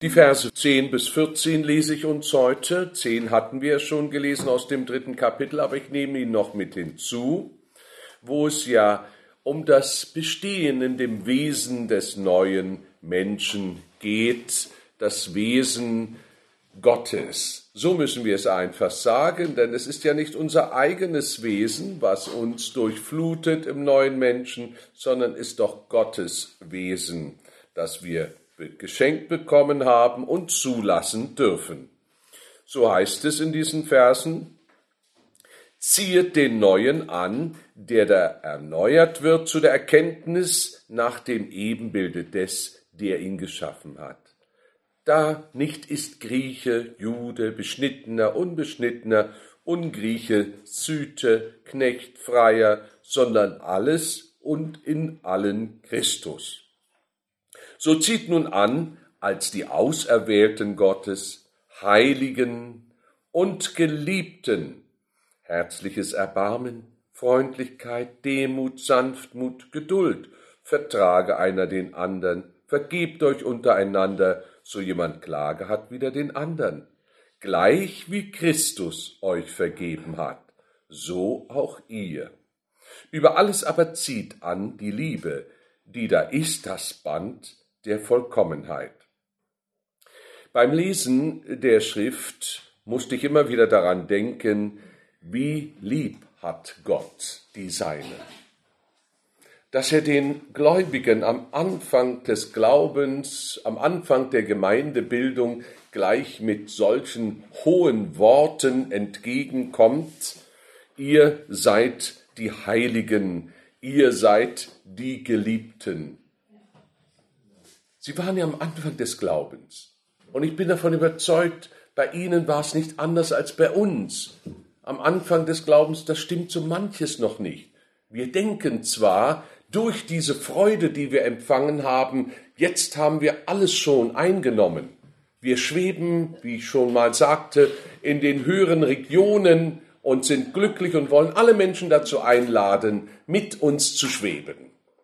Die Verse 10 bis 14 lese ich uns heute. 10 hatten wir schon gelesen aus dem 3. Kapitel, aber ich nehme ihn noch mit hinzu, wo es ja um das Bestehen in dem Wesen des neuen Menschen geht, das Wesen Gottes. So müssen wir es einfach sagen, denn es ist ja nicht unser eigenes Wesen, was uns durchflutet im neuen Menschen, sondern ist doch Gottes Wesen, das wir geschenkt bekommen haben und zulassen dürfen. So heißt es in diesen Versen: Ziehet den Neuen an, der da erneuert wird zu der Erkenntnis nach dem Ebenbilde des, der ihn geschaffen hat. Da nicht ist Grieche, Jude, Beschnittener, Unbeschnittener, Ungrieche, Süte, Knecht, Freier, sondern alles und in allen Christus. So zieht nun an, als die Auserwählten Gottes, Heiligen und Geliebten, herzliches Erbarmen, Freundlichkeit, Demut, Sanftmut, Geduld, vertrage einer den anderen, vergebt euch untereinander, so jemand Klage hat wider den anderen, gleich wie Christus euch vergeben hat, so auch ihr. Über alles aber zieht an die Liebe, die da ist das Band der Vollkommenheit. Beim Lesen der Schrift musste ich immer wieder daran denken, wie lieb hat Gott die Seine. Dass er den Gläubigen am Anfang des Glaubens, am Anfang der Gemeindebildung gleich mit solchen hohen Worten entgegenkommt: Ihr seid die Heiligen, ihr seid die Geliebten. Sie waren ja am Anfang des Glaubens. Und ich bin davon überzeugt, bei ihnen war es nicht anders als bei uns. Am Anfang des Glaubens, das stimmt so manches noch nicht. Wir denken zwar, durch diese Freude, die wir empfangen haben, jetzt haben wir alles schon eingenommen. Wir schweben, wie ich schon mal sagte, in den höheren Regionen und sind glücklich und wollen alle Menschen dazu einladen, mit uns zu schweben.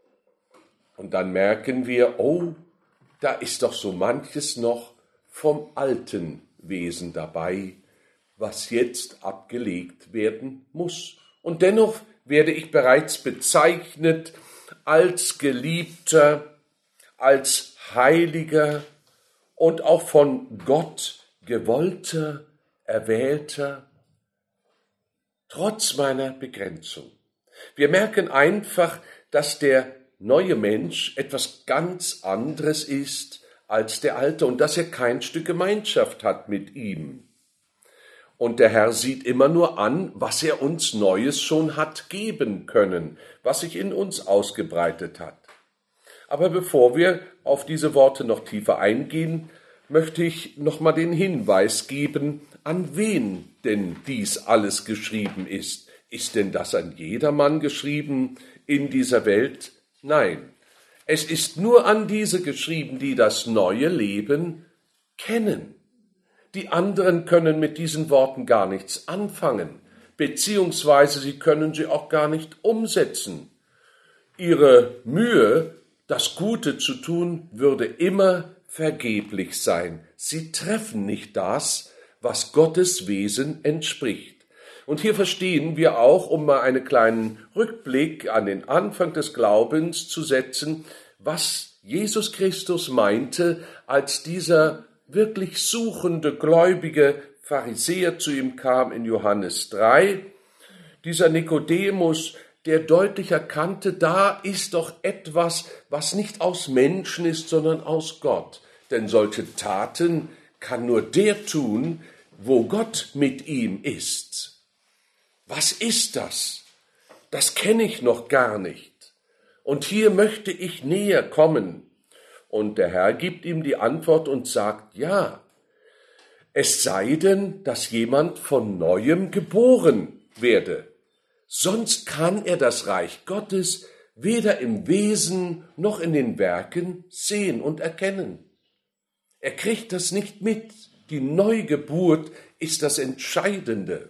Und dann merken wir, oh, da ist doch so manches noch vom alten Wesen dabei, was jetzt abgelegt werden muss. Und dennoch werde ich bereits bezeichnet als Geliebter, als Heiliger und auch von Gott gewollter, erwählter, trotz meiner Begrenzung. Wir merken einfach, dass der neue Mensch etwas ganz anderes ist als der alte und dass er kein Stück Gemeinschaft hat mit ihm. Und der Herr sieht immer nur an, was er uns Neues schon hat geben können, was sich in uns ausgebreitet hat. Aber bevor wir auf diese Worte noch tiefer eingehen, möchte ich noch mal den Hinweis geben, an wen denn dies alles geschrieben ist. Ist denn das an jedermann geschrieben in dieser Welt? Nein, es ist nur an diese geschrieben, die das neue Leben kennen. Die anderen können mit diesen Worten gar nichts anfangen, beziehungsweise sie können sie auch gar nicht umsetzen. Ihre Mühe, das Gute zu tun, würde immer vergeblich sein. Sie treffen nicht das, was Gottes Wesen entspricht. Und hier verstehen wir auch, um mal einen kleinen Rückblick an den Anfang des Glaubens zu setzen, was Jesus Christus meinte, als dieser wirklich suchende, gläubige Pharisäer zu ihm kam in Johannes 3. Dieser Nikodemus, der deutlich erkannte, da ist doch etwas, was nicht aus Menschen ist, sondern aus Gott. Denn solche Taten kann nur der tun, wo Gott mit ihm ist. Was ist das? Das kenne ich noch gar nicht. Und hier möchte ich näher kommen. Und der Herr gibt ihm die Antwort und sagt, ja, es sei denn, dass jemand von Neuem geboren werde. Sonst kann er das Reich Gottes weder im Wesen noch in den Werken sehen und erkennen. Er kriegt das nicht mit. Die Neugeburt ist das Entscheidende.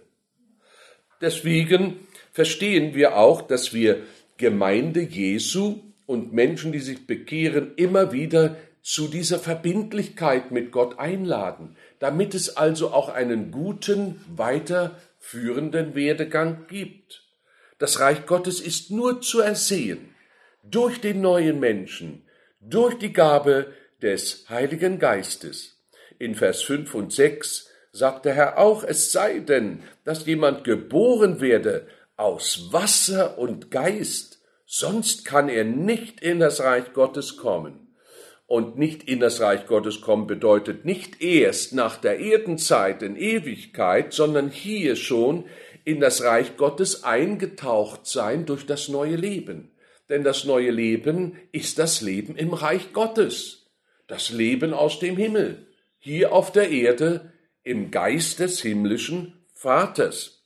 Deswegen verstehen wir auch, dass wir Gemeinde Jesu und Menschen, die sich bekehren, immer wieder zu dieser Verbindlichkeit mit Gott einladen, damit es also auch einen guten, weiterführenden Werdegang gibt. Das Reich Gottes ist nur zu ersehen durch den neuen Menschen, durch die Gabe des Heiligen Geistes. In Vers 5 und 6 sagt der Herr auch, es sei denn, dass jemand geboren werde aus Wasser und Geist, sonst kann er nicht in das Reich Gottes kommen. Und nicht in das Reich Gottes kommen bedeutet nicht erst nach der Erdenzeit in Ewigkeit, sondern hier schon in das Reich Gottes eingetaucht sein durch das neue Leben. Denn das neue Leben ist das Leben im Reich Gottes, das Leben aus dem Himmel, hier auf der Erde im Geist des himmlischen Vaters.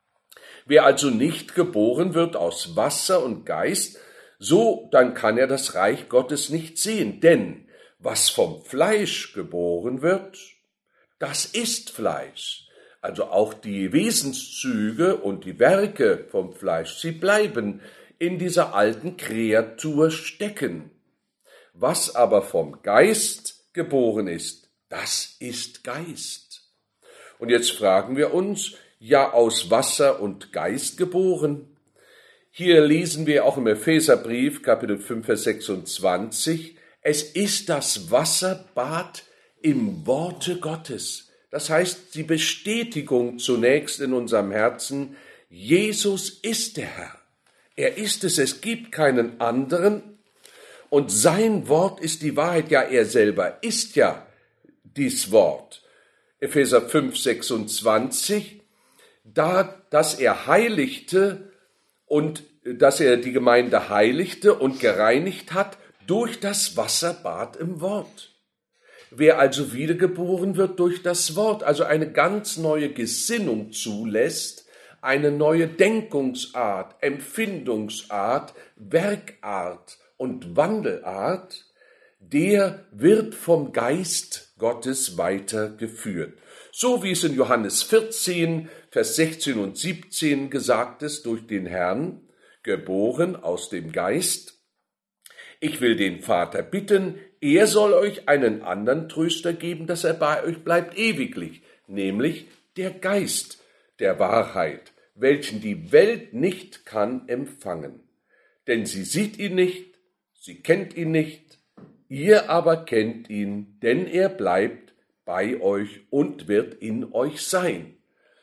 Wer also nicht geboren wird aus Wasser und Geist, so, dann kann er das Reich Gottes nicht sehen, denn was vom Fleisch geboren wird, das ist Fleisch. Also auch die Wesenszüge und die Werke vom Fleisch, sie bleiben in dieser alten Kreatur stecken. Was aber vom Geist geboren ist, das ist Geist. Und jetzt fragen wir uns, ja, aus Wasser und Geist geboren? Hier lesen wir auch im Epheserbrief, Kapitel 5, Vers 26, es ist das Wasserbad im Worte Gottes. Das heißt, die Bestätigung zunächst in unserem Herzen, Jesus ist der Herr. Er ist es, es gibt keinen anderen. Und sein Wort ist die Wahrheit, ja, er selber ist ja dies Wort. Epheser 5, 26, dass er heiligte, und dass er die Gemeinde heiligte und gereinigt hat durch das Wasserbad im Wort. Wer also wiedergeboren wird durch das Wort, also eine ganz neue Gesinnung zulässt, eine neue Denkungsart, Empfindungsart, Werkart und Wandelart, der wird vom Geist Gottes weitergeführt. So wie es in Johannes 14, Vers 16 und 17 gesagt ist, durch den Herrn, geboren aus dem Geist. Ich will den Vater bitten, er soll euch einen anderen Tröster geben, dass er bei euch bleibt ewiglich, nämlich der Geist der Wahrheit, welchen die Welt nicht kann empfangen. Denn sie sieht ihn nicht, sie kennt ihn nicht, ihr aber kennt ihn, denn er bleibt bei euch und wird in euch sein.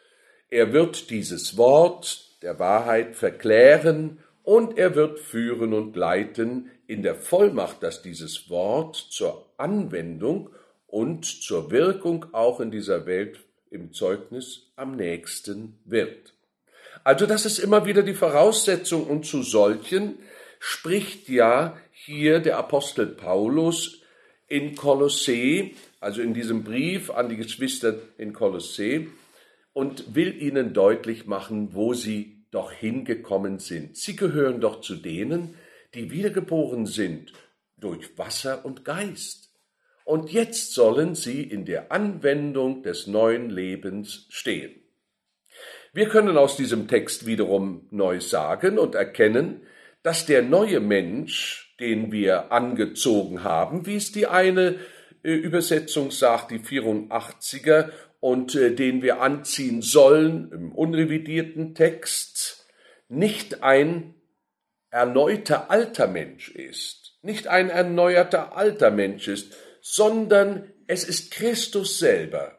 Er wird dieses Wort der Wahrheit verklären und er wird führen und leiten in der Vollmacht, dass dieses Wort zur Anwendung und zur Wirkung auch in dieser Welt im Zeugnis am nächsten wird. Also das ist immer wieder die Voraussetzung und zu solchen spricht ja hier der Apostel Paulus in Kolossee, also in diesem Brief an die Geschwister in Kolossee, und will ihnen deutlich machen, wo sie doch hingekommen sind. Sie gehören doch zu denen, die wiedergeboren sind durch Wasser und Geist. Und jetzt sollen sie in der Anwendung des neuen Lebens stehen. Wir können aus diesem Text wiederum neu sagen und erkennen, dass der neue Mensch, den wir angezogen haben, wie es die eine Übersetzung sagt, die 84er, und den wir anziehen sollen im unrevidierten Text, nicht ein erneuter alter Mensch ist, nicht ein erneuerter alter Mensch ist, sondern es ist Christus selber,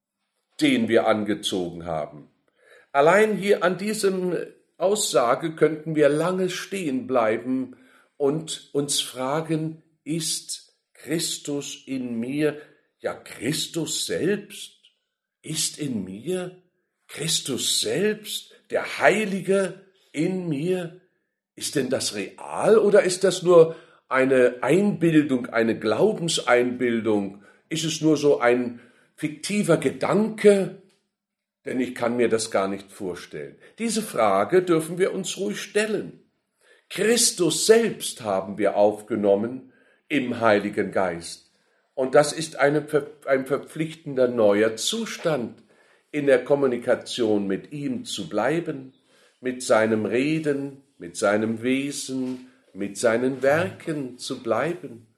den wir angezogen haben. Allein hier an diesem Aussage könnten wir lange stehen bleiben und uns fragen, ist Christus in mir? Ja, Christus selbst ist in mir? Christus selbst, der Heilige in mir? Ist denn das real oder ist das nur eine Einbildung, eine Glaubenseinbildung? Ist es nur so ein fiktiver Gedanke? Denn ich kann mir das gar nicht vorstellen. Diese Frage dürfen wir uns ruhig stellen. Christus selbst haben wir aufgenommen im Heiligen Geist. Und das ist ein verpflichtender neuer Zustand, in der Kommunikation mit ihm zu bleiben, mit seinem Reden, mit seinem Wesen, mit seinen Werken zu bleiben.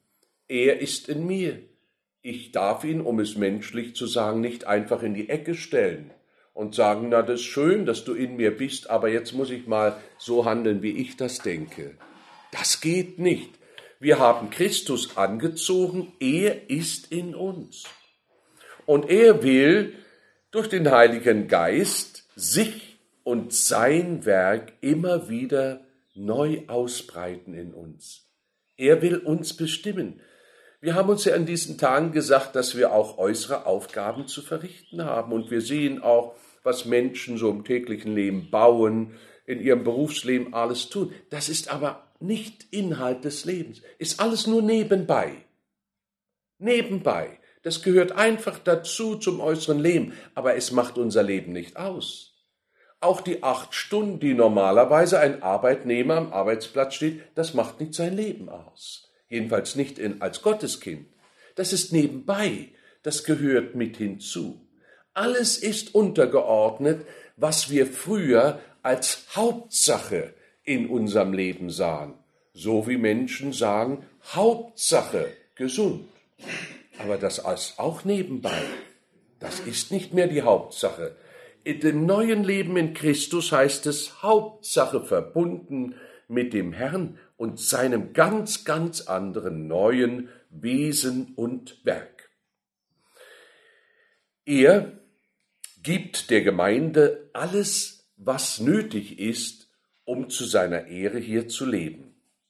Er ist in mir. Ich darf ihn, um es menschlich zu sagen, nicht einfach in die Ecke stellen und sagen, na, das ist schön, dass du in mir bist, aber jetzt muss ich mal so handeln, wie ich das denke. Das geht nicht. Wir haben Christus angezogen, er ist in uns. Und er will durch den Heiligen Geist sich und sein Werk immer wieder neu ausbreiten in uns. Er will uns bestimmen. Wir haben uns ja in diesen Tagen gesagt, dass wir auch äußere Aufgaben zu verrichten haben. Und wir sehen auch, was Menschen so im täglichen Leben bauen, in ihrem Berufsleben alles tun. Das ist aber nicht Inhalt des Lebens. Ist alles nur nebenbei. Nebenbei. Das gehört einfach dazu zum äußeren Leben. Aber es macht unser Leben nicht aus. Auch die 8 Stunden, die normalerweise ein Arbeitnehmer am Arbeitsplatz steht, das macht nicht sein Leben aus. Jedenfalls nicht als Gotteskind. Das ist nebenbei, das gehört mit hinzu. Alles ist untergeordnet, was wir früher als Hauptsache in unserem Leben sahen. So wie Menschen sagen, Hauptsache gesund. Aber das ist auch nebenbei. Das ist nicht mehr die Hauptsache. In dem neuen Leben in Christus heißt es Hauptsache verbunden mit dem Herrn und seinem ganz, ganz anderen neuen Wesen und Werk. Er gibt der Gemeinde alles, was nötig ist, um zu seiner Ehre hier zu leben.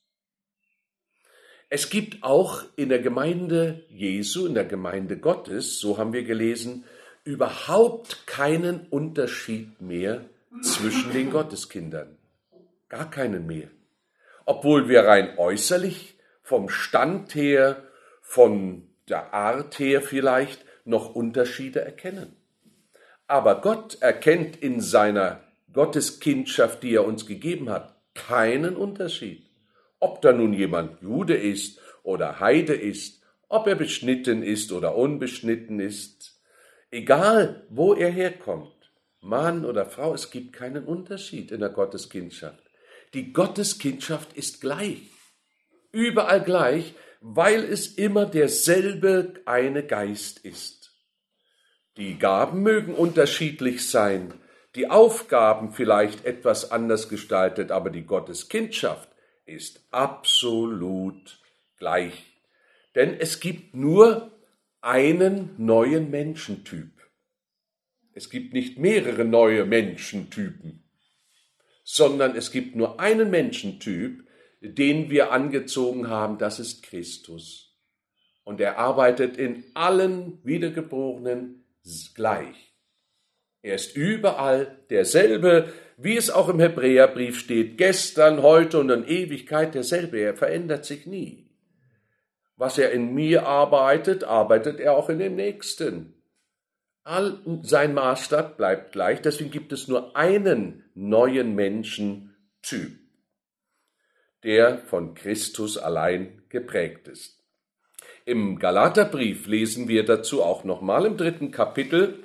Es gibt auch in der Gemeinde Jesu, in der Gemeinde Gottes, so haben wir gelesen, überhaupt keinen Unterschied mehr zwischen den Gotteskindern. Gar keinen mehr. Obwohl wir rein äußerlich, vom Stand her, von der Art her vielleicht noch Unterschiede erkennen. Aber Gott erkennt in seiner Gotteskindschaft, die er uns gegeben hat, keinen Unterschied. Ob da nun jemand Jude ist oder Heide ist, ob er beschnitten ist oder unbeschnitten ist, egal wo er herkommt, Mann oder Frau, es gibt keinen Unterschied in der Gotteskindschaft. Die Gotteskindschaft ist gleich, überall gleich, weil es immer derselbe eine Geist ist. Die Gaben mögen unterschiedlich sein, die Aufgaben vielleicht etwas anders gestaltet, aber die Gotteskindschaft ist absolut gleich. Denn es gibt nur einen neuen Menschentyp. Es gibt nicht mehrere neue Menschentypen, sondern es gibt nur einen Menschentyp, den wir angezogen haben, das ist Christus. Und er arbeitet in allen Wiedergeborenen gleich. Er ist überall derselbe, wie es auch im Hebräerbrief steht, gestern, heute und in Ewigkeit derselbe. Er verändert sich nie. Was er in mir arbeitet, arbeitet er auch in dem Nächsten. Sein Maßstab bleibt gleich, deswegen gibt es nur einen neuen Menschentyp, der von Christus allein geprägt ist. Im Galaterbrief lesen wir dazu auch nochmal im 3. Kapitel,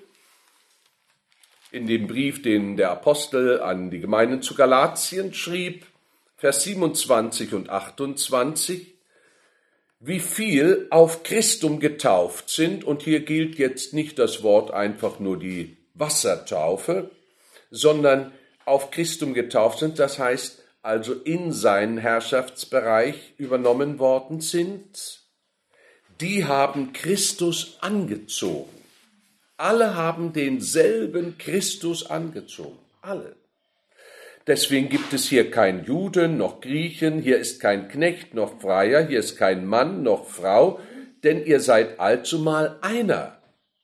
in dem Brief, den der Apostel an die Gemeinden zu Galatien schrieb, Vers 27 und 28, wie viel auf Christum getauft sind, und hier gilt jetzt nicht das Wort einfach nur die Wassertaufe, sondern auf Christum getauft sind, das heißt also in seinen Herrschaftsbereich übernommen worden sind, die haben Christus angezogen. Alle haben denselben Christus angezogen, alle. Deswegen gibt es hier kein Juden noch Griechen, hier ist kein Knecht noch Freier, hier ist kein Mann noch Frau, denn ihr seid allzumal einer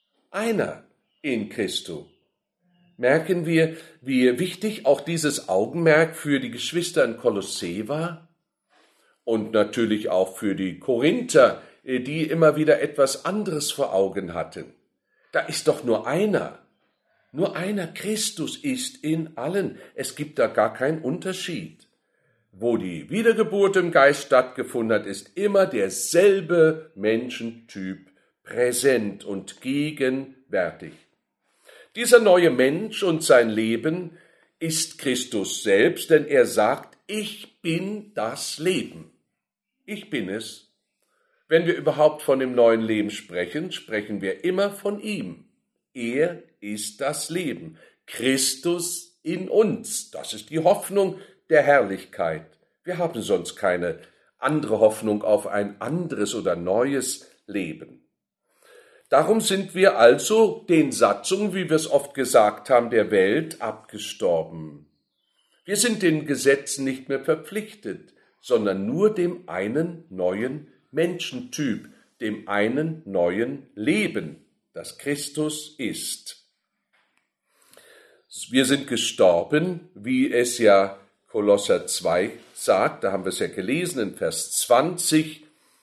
in Christo. Merken wir, wie wichtig auch dieses Augenmerk für die Geschwister in Kolossee war und natürlich auch für die Korinther, die immer wieder etwas anderes vor Augen hatten. Da ist doch nur einer, Christus ist in allen. Es gibt da gar keinen Unterschied. Wo die Wiedergeburt im Geist stattgefunden hat, ist immer derselbe Menschentyp präsent und gegenwärtig. Dieser neue Mensch und sein Leben ist Christus selbst, denn er sagt, ich bin das Leben. Ich bin es. Wenn wir überhaupt von dem neuen Leben sprechen, sprechen wir immer von ihm. Er ist das Leben. Christus in uns. Das ist die Hoffnung der Herrlichkeit. Wir haben sonst keine andere Hoffnung auf ein anderes oder neues Leben. Darum sind wir also den Satzungen, wie wir es oft gesagt haben, der Welt abgestorben. Wir sind den Gesetzen nicht mehr verpflichtet, sondern nur dem einen neuen Menschentyp, dem einen neuen Leben, das Christus ist. Wir sind gestorben, wie es ja Kolosser 2 sagt, da haben wir es ja gelesen in Vers 20.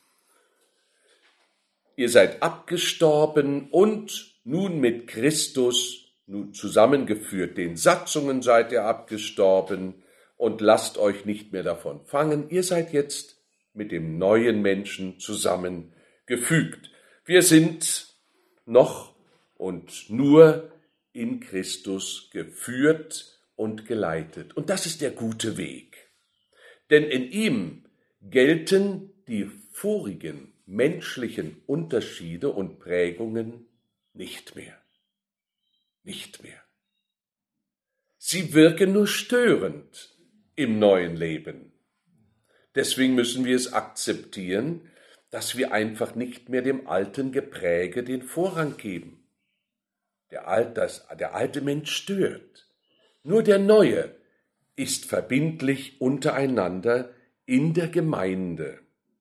Ihr seid abgestorben und nun mit Christus nun zusammengeführt. Den Satzungen seid ihr abgestorben und lasst euch nicht mehr davon fangen. Ihr seid jetzt mit dem neuen Menschen zusammengefügt. Wir sind noch und nur in Christus geführt und geleitet. Und das ist der gute Weg. Denn in ihm gelten die vorigen menschlichen Unterschiede und Prägungen nicht mehr. Nicht mehr. Sie wirken nur störend im neuen Leben. Deswegen müssen wir es akzeptieren, dass wir einfach nicht mehr dem alten Gepräge den Vorrang geben. Der alte Mensch stört. Nur der neue ist verbindlich untereinander in der Gemeinde.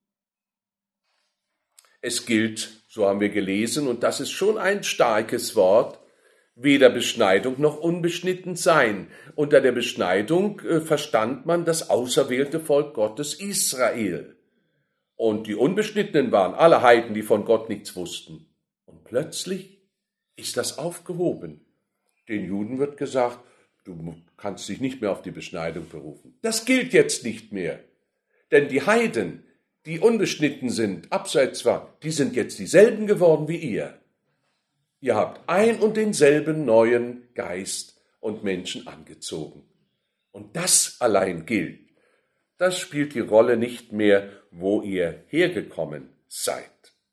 Es gilt, so haben wir gelesen, und das ist schon ein starkes Wort, weder Beschneidung noch unbeschnitten sein. Unter der Beschneidung verstand man das auserwählte Volk Gottes Israel. Und die Unbeschnittenen waren alle Heiden, die von Gott nichts wussten. Und plötzlich ist das aufgehoben. Den Juden wird gesagt, du kannst dich nicht mehr auf die Beschneidung berufen. Das gilt jetzt nicht mehr. Denn die Heiden, die unbeschnitten sind, abseits war, die sind jetzt dieselben geworden wie ihr. Ihr habt ein und denselben neuen Geist und Menschen angezogen. Und das allein gilt. Das spielt die Rolle nicht mehr, wo ihr hergekommen seid.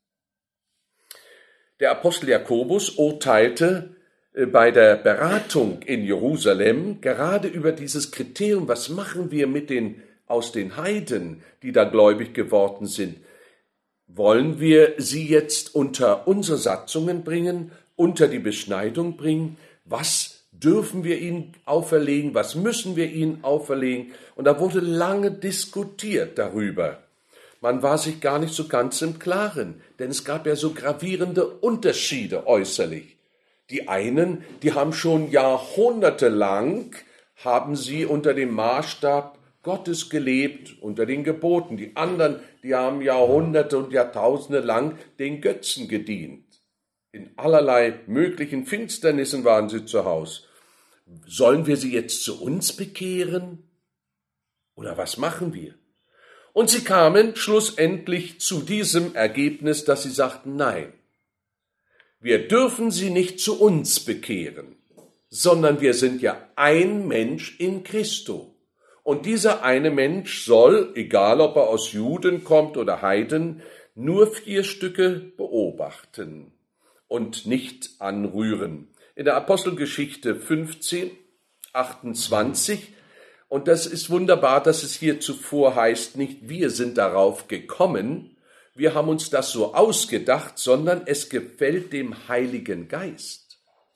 Der Apostel Jakobus urteilte bei der Beratung in Jerusalem gerade über dieses Kriterium, was machen wir mit aus den Heiden, die da gläubig geworden sind. Wollen wir sie jetzt unter unsere Satzungen bringen, unter die Beschneidung bringen? Was dürfen wir ihnen auferlegen? Was müssen wir ihnen auferlegen? Und da wurde lange diskutiert darüber. Man war sich gar nicht so ganz im Klaren, denn es gab ja so gravierende Unterschiede äußerlich. Die einen, die haben schon jahrhundertelang, haben sie unter dem Maßstab Gottes gelebt, unter den Geboten. Die anderen, die haben Jahrhunderte und Jahrtausende lang den Götzen gedient. In allerlei möglichen Finsternissen waren sie zu Hause. Sollen wir sie jetzt zu uns bekehren? Oder was machen wir? Und sie kamen schlussendlich zu diesem Ergebnis, dass sie sagten, nein, wir dürfen sie nicht zu uns bekehren, sondern wir sind ja ein Mensch in Christo. Und dieser eine Mensch soll, egal ob er aus Juden kommt oder Heiden, nur 4 Stücke beobachten und nicht anrühren. In der Apostelgeschichte 15, 28, und das ist wunderbar, dass es hier zuvor heißt, nicht wir sind darauf gekommen, wir haben uns das so ausgedacht, sondern es gefällt dem Heiligen Geist.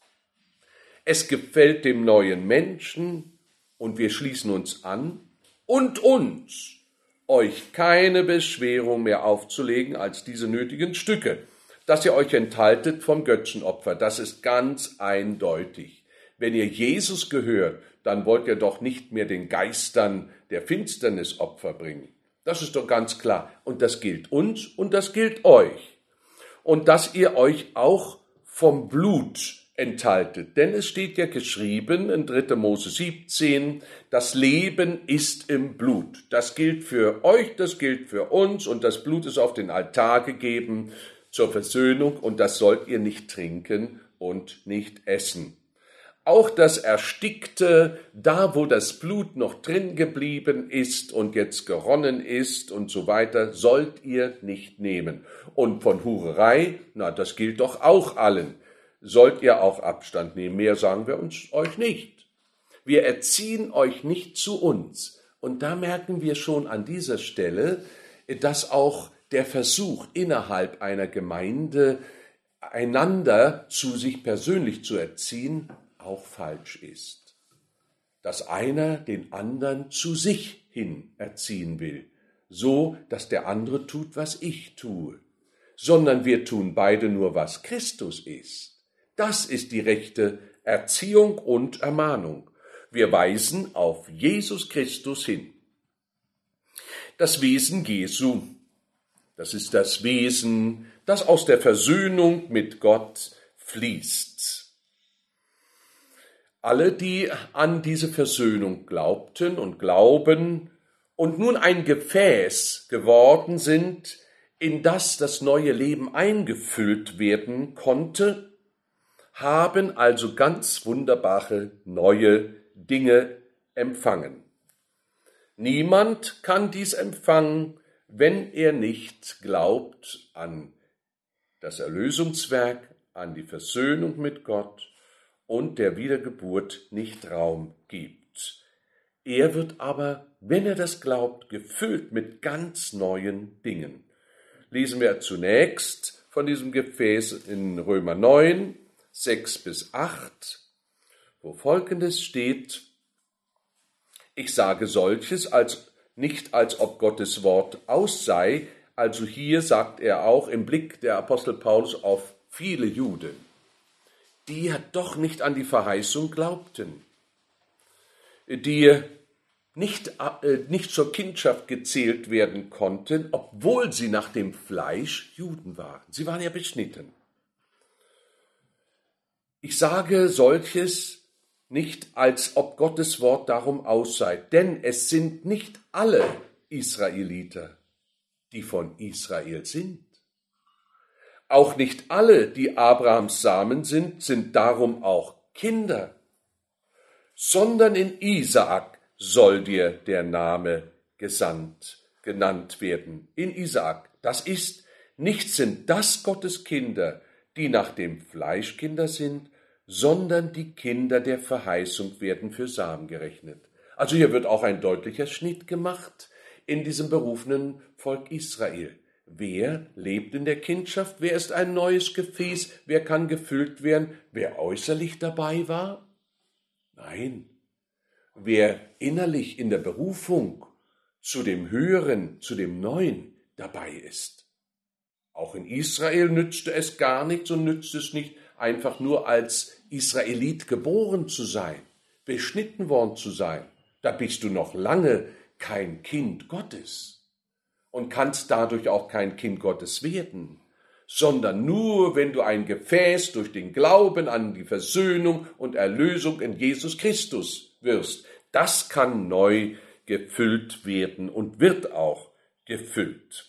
Es gefällt dem neuen Menschen und wir schließen uns an und uns, euch keine Beschwerung mehr aufzulegen als diese nötigen Stücke, dass ihr euch enthaltet vom Götzenopfer. Das ist ganz eindeutig. Wenn ihr Jesus gehört, dann wollt ihr doch nicht mehr den Geistern der Finsternis Opfer bringen. Das ist doch ganz klar. Und das gilt uns und das gilt euch. Und dass ihr euch auch vom Blut enthaltet. Denn es steht ja geschrieben in 3. Mose 17, das Leben ist im Blut. Das gilt für euch, das gilt für uns und das Blut ist auf den Altar gegeben zur Versöhnung und das sollt ihr nicht trinken und nicht essen. auch das Erstickte, da wo das Blut noch drin geblieben ist und jetzt geronnen ist und so weiter, sollt ihr nicht nehmen. Und von Hurerei, na, das gilt doch auch allen, sollt ihr auch Abstand nehmen. Mehr sagen wir euch nicht. Wir erziehen euch nicht zu uns. Und da merken wir schon an dieser Stelle, dass auch der Versuch innerhalb einer Gemeinde, einander zu sich persönlich zu erziehen, auch falsch ist. Dass einer den anderen zu sich hin erziehen will, so dass der andere tut, was ich tue, sondern wir tun beide nur, was Christus ist. Das ist die rechte Erziehung und Ermahnung. Wir weisen auf Jesus Christus hin. Das Wesen Jesu, das ist das Wesen, das aus der Versöhnung mit Gott fließt. Alle, die an diese Versöhnung glaubten und glauben und nun ein Gefäß geworden sind, in das das neue Leben eingefüllt werden konnte, haben also ganz wunderbare neue Dinge empfangen. Niemand kann dies empfangen, wenn er nicht glaubt an das Erlösungswerk, an die Versöhnung mit Gott und der Wiedergeburt nicht Raum gibt. Er wird aber, wenn er das glaubt, gefüllt mit ganz neuen Dingen. Lesen wir zunächst von diesem Gefäß in Römer 9, 6 bis 8, wo Folgendes steht: Ich sage solches nicht als ob Gottes Wort aus sei. Also hier sagt er auch im Blick der Apostel Paulus auf viele Juden, die ja doch nicht an die Verheißung glaubten, die nicht zur Kindschaft gezählt werden konnten, obwohl sie nach dem Fleisch Juden waren. Sie waren ja beschnitten. Ich sage solches nicht, als ob Gottes Wort darum aus sei, denn es sind nicht alle Israeliter, die von Israel sind. Auch nicht alle, die Abrahams Samen sind darum auch Kinder, sondern in Isaak soll dir der Name genannt werden. In Isaak, das ist, nicht sind das Gottes Kinder, die nach dem Fleisch Kinder sind, sondern die Kinder der Verheißung werden für Samen gerechnet. Also hier wird auch ein deutlicher Schnitt gemacht in diesem berufenen Volk Israel. Wer lebt in der Kindschaft? Wer ist ein neues Gefäß? Wer kann gefüllt werden? Wer äußerlich dabei war? Nein. Wer innerlich in der Berufung zu dem Höheren, zu dem Neuen dabei ist. Auch in Israel nützte es gar nichts und nützt es nicht, einfach nur als Israelit geboren zu sein, beschnitten worden zu sein. Da bist du noch lange kein Kind Gottes und kannst dadurch auch kein Kind Gottes werden, sondern nur, wenn du ein Gefäß durch den Glauben an die Versöhnung und Erlösung in Jesus Christus wirst. Das kann neu gefüllt werden und wird auch gefüllt.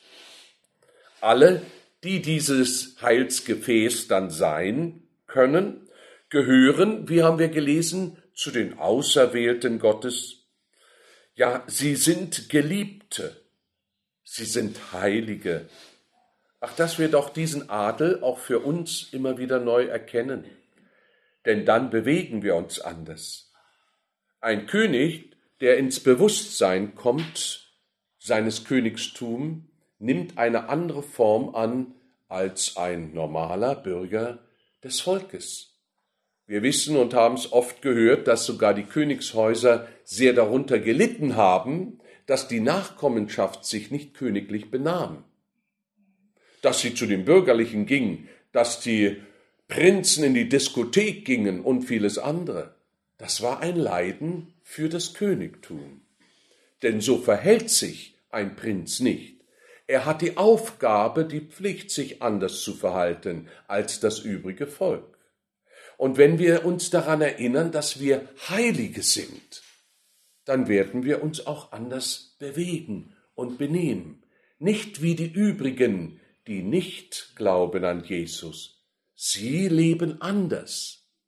Alle, die dieses Heilsgefäß dann sein können, gehören, wie haben wir gelesen, zu den Auserwählten Gottes. Ja, sie sind Geliebte, sie sind Heilige. Ach, dass wir doch diesen Adel auch für uns immer wieder neu erkennen, denn dann bewegen wir uns anders. Ein König, der ins Bewusstsein kommt, seines Königstums, nimmt eine andere Form an als ein normaler Bürger des Volkes. Wir wissen und haben es oft gehört, dass sogar die Königshäuser sehr darunter gelitten haben, dass die Nachkommenschaft sich nicht königlich benahm. Dass sie zu den Bürgerlichen gingen, dass die Prinzen in die Diskothek gingen und vieles andere. Das war ein Leiden für das Königtum. Denn so verhält sich ein Prinz nicht. Er hat die Aufgabe, die Pflicht, sich anders zu verhalten als das übrige Volk. Und wenn wir uns daran erinnern, dass wir Heilige sind, dann werden wir uns auch anders bewegen und benehmen. Nicht wie die übrigen, die nicht glauben an Jesus. Sie leben anders.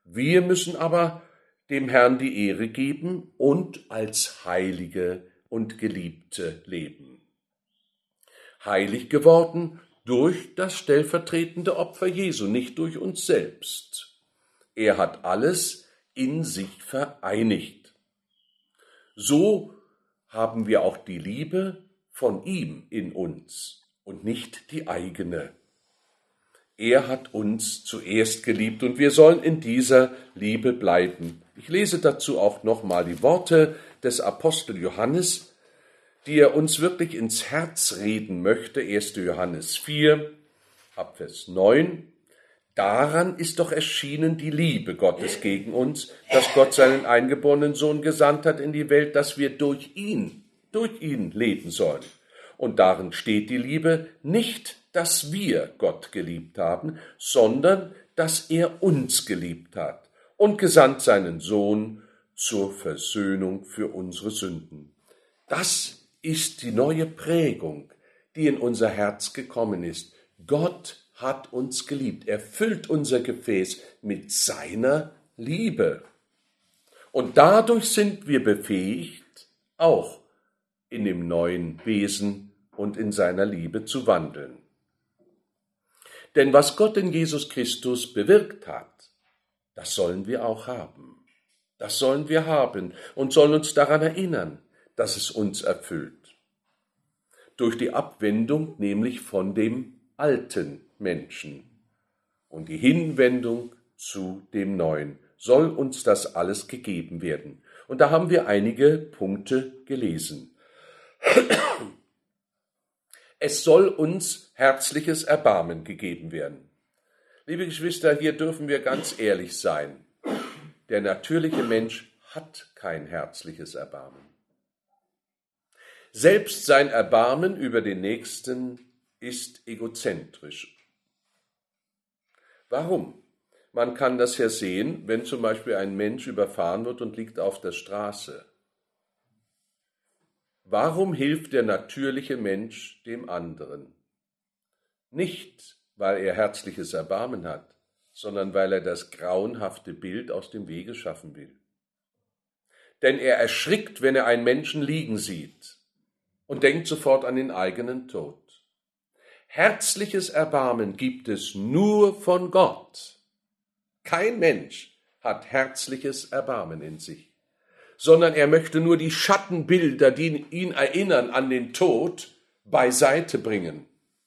Wir müssen aber dem Herrn die Ehre geben und als Heilige und Geliebte leben. Heilig geworden durch das stellvertretende Opfer Jesu, nicht durch uns selbst. Er hat alles in sich vereinigt. So haben wir auch die Liebe von ihm in uns und nicht die eigene. Er hat uns zuerst geliebt und wir sollen in dieser Liebe bleiben. Ich lese dazu auch nochmal die Worte des Apostel Johannes, die er uns wirklich ins Herz reden möchte. 1. Johannes 4, Abvers 9. Daran ist doch erschienen die Liebe Gottes gegen uns, dass Gott seinen eingeborenen Sohn gesandt hat in die Welt, dass wir durch ihn leben sollen. Und darin steht die Liebe, nicht, dass wir Gott geliebt haben, sondern, dass er uns geliebt hat und gesandt seinen Sohn zur Versöhnung für unsere Sünden. Das ist die neue Prägung, die in unser Herz gekommen ist. Gott hat uns geliebt. Er füllt unser Gefäß mit seiner Liebe. Und dadurch sind wir befähigt, auch in dem neuen Wesen und in seiner Liebe zu wandeln. Denn was Gott in Jesus Christus bewirkt hat, das sollen wir auch haben. Das sollen wir haben und sollen uns daran erinnern, dass es uns erfüllt. Durch die Abwendung nämlich von dem alten Menschen und die Hinwendung zu dem Neuen soll uns das alles gegeben werden. Und da haben wir einige Punkte gelesen. Es soll uns herzliches Erbarmen gegeben werden. Liebe Geschwister, hier dürfen wir ganz ehrlich sein. Der natürliche Mensch hat kein herzliches Erbarmen. Selbst sein Erbarmen über den Nächsten ist egozentrisch. Warum? Man kann das ja sehen, wenn zum Beispiel ein Mensch überfahren wird und liegt auf der Straße. Warum hilft der natürliche Mensch dem anderen? Nicht, weil er herzliches Erbarmen hat, sondern weil er das grauenhafte Bild aus dem Wege schaffen will. Denn er erschrickt, wenn er einen Menschen liegen sieht und denkt sofort an den eigenen Tod. Herzliches Erbarmen gibt es nur von Gott. Kein Mensch hat herzliches Erbarmen in sich, sondern er möchte nur die Schattenbilder, die ihn erinnern an den Tod, beiseite bringen.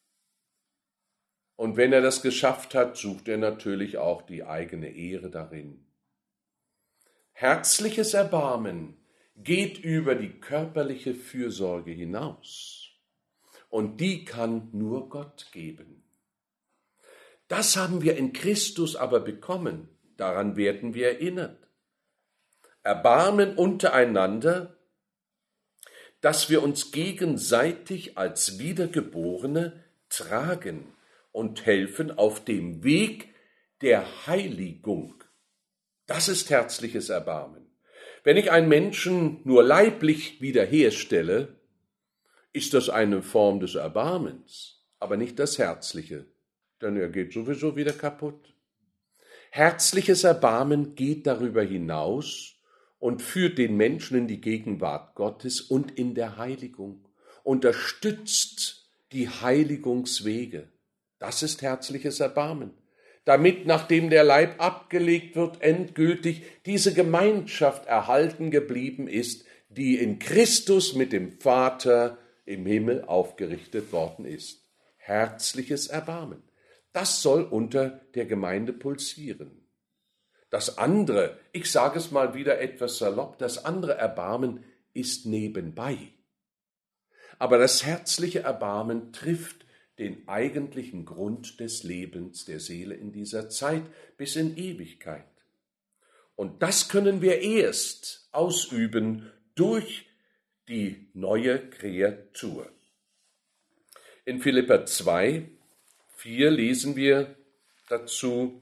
Und wenn er das geschafft hat, sucht er natürlich auch die eigene Ehre darin. Herzliches Erbarmen geht über die körperliche Fürsorge hinaus. Und die kann nur Gott geben. Das haben wir in Christus aber bekommen. Daran werden wir erinnert. Erbarmen untereinander, dass wir uns gegenseitig als Wiedergeborene tragen und helfen auf dem Weg der Heiligung. Das ist herzliches Erbarmen. Wenn ich einen Menschen nur leiblich wiederherstelle, ist das eine Form des Erbarmens, aber nicht das Herzliche, denn er geht sowieso wieder kaputt. Herzliches Erbarmen geht darüber hinaus und führt den Menschen in die Gegenwart Gottes und in der Heiligung, unterstützt die Heiligungswege. Das ist herzliches Erbarmen, damit, nachdem der Leib abgelegt wird, endgültig diese Gemeinschaft erhalten geblieben ist, die in Christus mit dem Vater im Himmel aufgerichtet worden ist. Herzliches Erbarmen. Das soll unter der Gemeinde pulsieren. Das andere, ich sage es mal wieder etwas salopp, das andere Erbarmen ist nebenbei. Aber das herzliche Erbarmen trifft den eigentlichen Grund des Lebens der Seele in dieser Zeit bis in Ewigkeit. Und das können wir erst ausüben durch die neue Kreatur. In Philipper 2, 4 lesen wir dazu,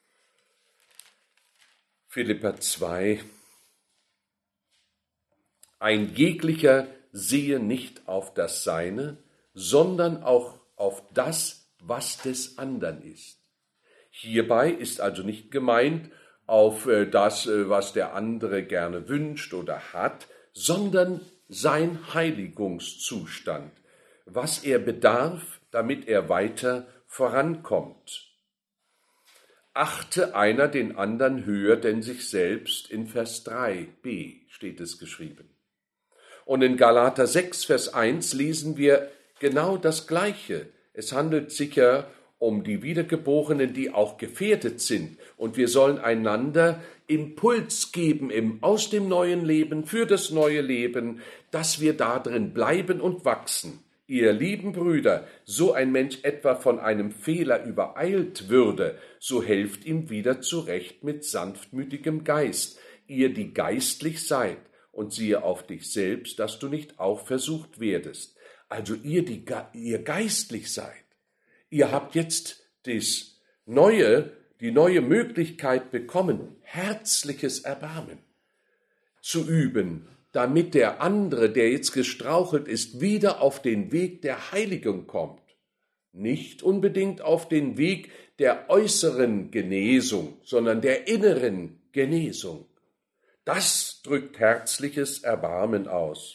Philipper 2, ein jeglicher sehe nicht auf das Seine, sondern auch auf das, was des anderen ist. Hierbei ist also nicht gemeint, auf das, was der andere gerne wünscht oder hat, sondern sein Heiligungszustand, was er bedarf, damit er weiter vorankommt. Achte einer den anderen höher denn sich selbst, in Vers 3b steht es geschrieben. Und in Galater 6, Vers 1 lesen wir genau das Gleiche. Es handelt sich ja um die Wiedergeborenen, die auch gefährdet sind. Und wir sollen einander Impuls geben aus dem neuen Leben, für das neue Leben, dass wir da drin bleiben und wachsen. Ihr lieben Brüder, so ein Mensch etwa von einem Fehler übereilt würde, so helft ihm wieder zurecht mit sanftmütigem Geist, ihr die geistlich seid, und siehe auf dich selbst, dass du nicht auch versucht werdest. Also ihr geistlich seid. Ihr habt jetzt die neue Möglichkeit bekommen, herzliches Erbarmen zu üben, damit der andere, der jetzt gestrauchelt ist, wieder auf den Weg der Heiligung kommt. Nicht unbedingt auf den Weg der äußeren Genesung, sondern der inneren Genesung. Das drückt herzliches Erbarmen aus.